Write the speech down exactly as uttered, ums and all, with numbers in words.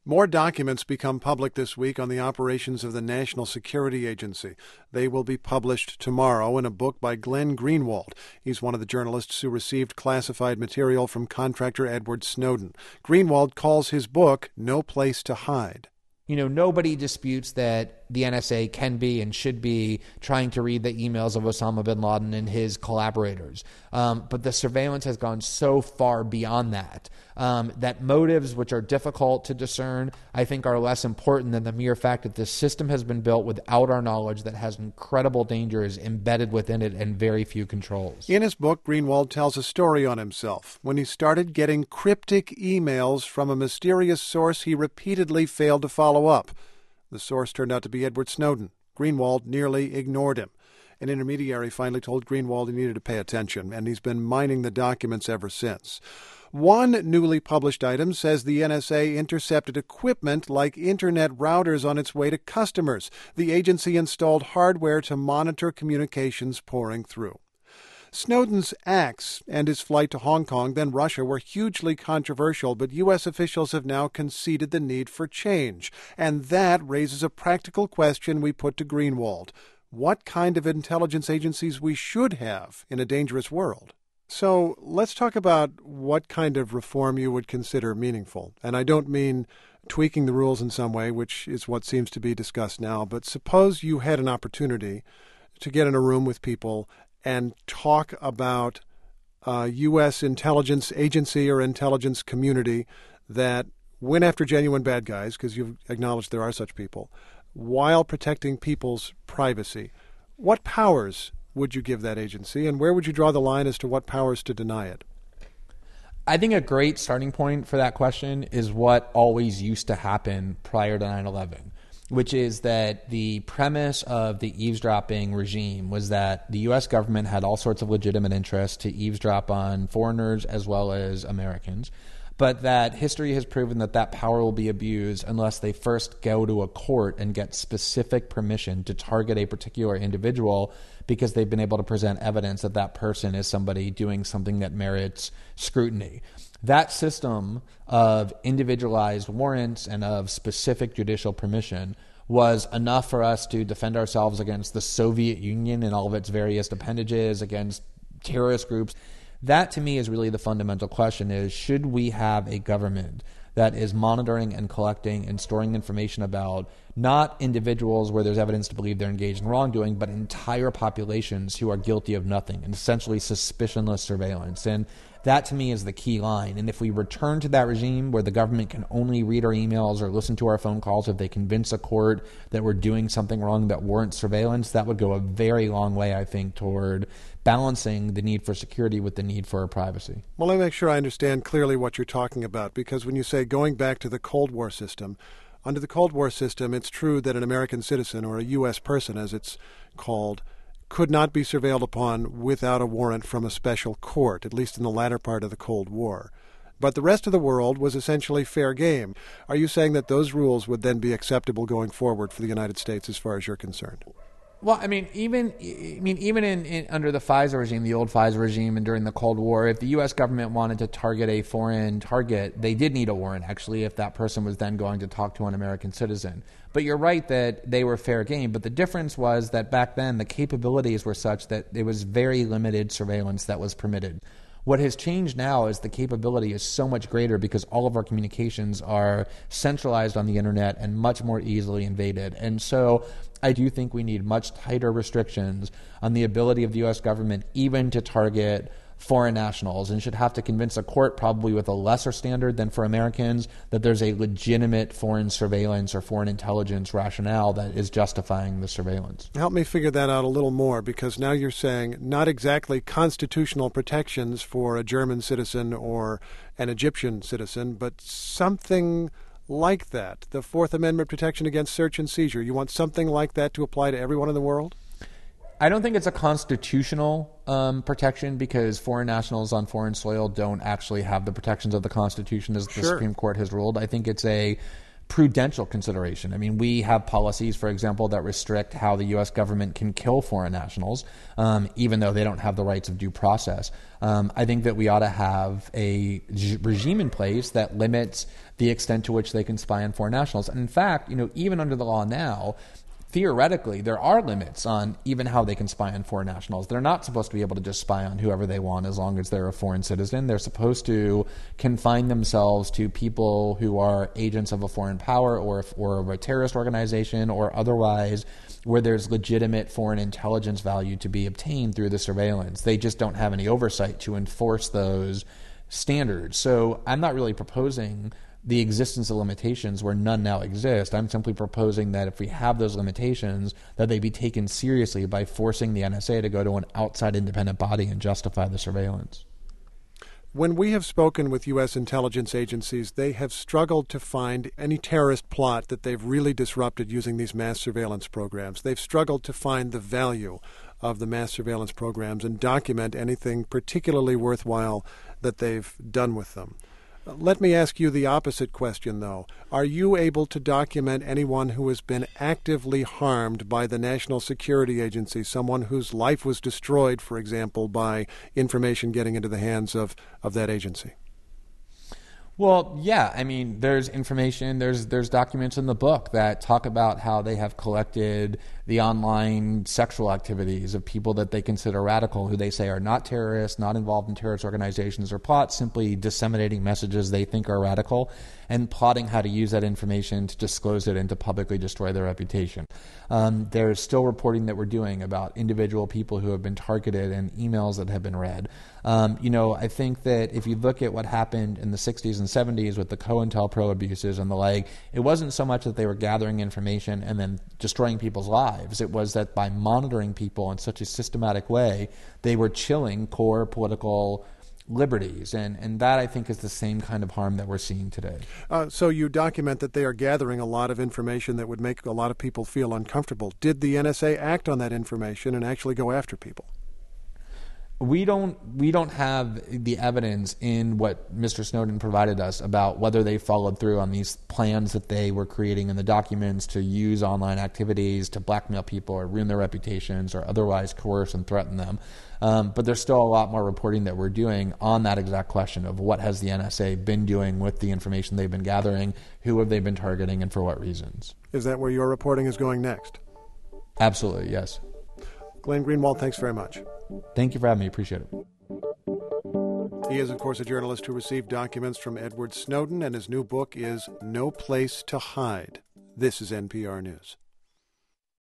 More documents become public this week on the operations of the National Security Agency. They will be published tomorrow in a book by Glenn Greenwald. He's one of the journalists who received classified material from contractor Edward Snowden. Greenwald calls his book No Place to Hide. You know, nobody disputes that the N S A can be and should be trying to read the emails of Osama bin Laden and his collaborators. Um, but the surveillance has gone so far beyond that, um, that motives which are difficult to discern, I think, are less important than the mere fact that this system has been built without our knowledge, that has incredible dangers embedded within it and very few controls. In his book, Greenwald tells a story on himself. When he started getting cryptic emails from a mysterious source he repeatedly failed to follow up. The source turned out to be Edward Snowden. Greenwald nearly ignored him. An intermediary finally told Greenwald he needed to pay attention, and he's been mining the documents ever since. One newly published item says the N S A intercepted equipment like internet routers on its way to customers. The agency installed hardware to monitor communications pouring through. Snowden's acts and his flight to Hong Kong, then Russia, were hugely controversial, but U S officials have now conceded the need for change. And that raises a practical question we put to Greenwald. What kind of intelligence agencies we should have in a dangerous world? So let's talk about what kind of reform you would consider meaningful. And I don't mean tweaking the rules in some way, which is what seems to be discussed now, but suppose you had an opportunity to get in a room with people and talk about a U S intelligence agency or intelligence community that went after genuine bad guys, because you've acknowledged there are such people, while protecting people's privacy. What powers would you give that agency, and where would you draw the line as to what powers to deny it? I think a great starting point for that question is what always used to happen prior to nine eleven. Which is that the premise of the eavesdropping regime was that the U S government had all sorts of legitimate interests to eavesdrop on foreigners as well as Americans, but that history has proven that that power will be abused unless they first go to a court and get specific permission to target a particular individual because they've been able to present evidence that that person is somebody doing something that merits scrutiny. That system of individualized warrants and of specific judicial permission was enough for us to defend ourselves against the Soviet Union and all of its various appendages, against terrorist groups. That, to me, is really the fundamental question, is should we have a government that is monitoring and collecting and storing information about not individuals where there's evidence to believe they're engaged in wrongdoing, but entire populations who are guilty of nothing, and essentially suspicionless surveillance. And that, to me, is the key line. And if we return to that regime where the government can only read our emails or listen to our phone calls if they convince a court that we're doing something wrong that warrants surveillance, that would go a very long way, I think, toward balancing the need for security with the need for privacy. Well, let me make sure I understand clearly what you're talking about, because when you say going back to the Cold War system, under the Cold War system, it's true that an American citizen, or a U S person as it's called, could not be surveilled upon without a warrant from a special court, at least in the latter part of the Cold War. But the rest of the world was essentially fair game. Are you saying that those rules would then be acceptable going forward for the United States as far as you're concerned? Well, I mean, even I mean, even in, in under the FISA regime, the old FISA regime, and during the Cold War, if the U S government wanted to target a foreign target, they did need a warrant, actually, if that person was then going to talk to an American citizen. But you're right that they were fair game. But the difference was that back then the capabilities were such that there was very limited surveillance that was permitted. What has changed now is the capability is so much greater because all of our communications are centralized on the internet and much more easily invaded. And so I do think we need much tighter restrictions on the ability of the U S government even to target foreign nationals, and should have to convince a court, probably with a lesser standard than for Americans, that there's a legitimate foreign surveillance or foreign intelligence rationale that is justifying the surveillance. Help me figure that out a little more, because now you're saying not exactly constitutional protections for a German citizen or an Egyptian citizen, but something like that. The Fourth Amendment protection against search and seizure. You want something like that to apply to everyone in the world? I don't think it's a constitutional um, protection, because foreign nationals on foreign soil don't actually have the protections of the Constitution, as the Sure. Supreme Court has ruled. I think it's a prudential consideration. I mean, we have policies, for example, that restrict how the U S government can kill foreign nationals, um, even though they don't have the rights of due process. Um, I think that we ought to have a g- regime in place that limits the extent to which they can spy on foreign nationals. And in fact, you know, even under the law now, theoretically, there are limits on even how they can spy on foreign nationals. They're not supposed to be able to just spy on whoever they want as long as they're a foreign citizen. They're supposed to confine themselves to people who are agents of a foreign power or, or of a terrorist organization or otherwise where there's legitimate foreign intelligence value to be obtained through the surveillance. They just don't have any oversight to enforce those standards. So I'm not really proposing the existence of limitations where none now exist. I'm simply proposing that if we have those limitations, that they be taken seriously by forcing the N S A to go to an outside independent body and justify the surveillance. When we have spoken with U S intelligence agencies, they have struggled to find any terrorist plot that they've really disrupted using these mass surveillance programs. They've struggled to find the value of the mass surveillance programs and document anything particularly worthwhile that they've done with them. Let me ask you the opposite question, though. Are you able to document anyone who has been actively harmed by the National Security Agency, someone whose life was destroyed, for example, by information getting into the hands of, of that agency? Well, yeah. I mean, there's information, there's there's documents in the book that talk about how they have collected the online sexual activities of people that they consider radical, who they say are not terrorists, not involved in terrorist organizations or plots, simply disseminating messages they think are radical and plotting how to use that information to disclose it and to publicly destroy their reputation. Um, there's still reporting that we're doing about individual people who have been targeted and emails that have been read. Um, you know, I think that if you look at what happened in the sixties and seventies with the COINTELPRO abuses and the like, it wasn't so much that they were gathering information and then destroying people's lives. It was that by monitoring people in such a systematic way, they were chilling core political liberties. And, and that, I think, is the same kind of harm that we're seeing today. Uh, so you document that they are gathering a lot of information that would make a lot of people feel uncomfortable. Did the N S A act on that information and actually go after people? We don't we don't have the evidence in what Mister Snowden provided us about whether they followed through on these plans that they were creating in the documents to use online activities to blackmail people or ruin their reputations or otherwise coerce and threaten them. Um, but there's still a lot more reporting that we're doing on that exact question of what has the N S A been doing with the information they've been gathering, who have they been targeting, and for what reasons. Is that where your reporting is going next? Absolutely, yes. Glenn Greenwald, thanks very much. Thank you for having me. Appreciate it. He is, of course, a journalist who received documents from Edward Snowden, and his new book is No Place to Hide. This is N P R News.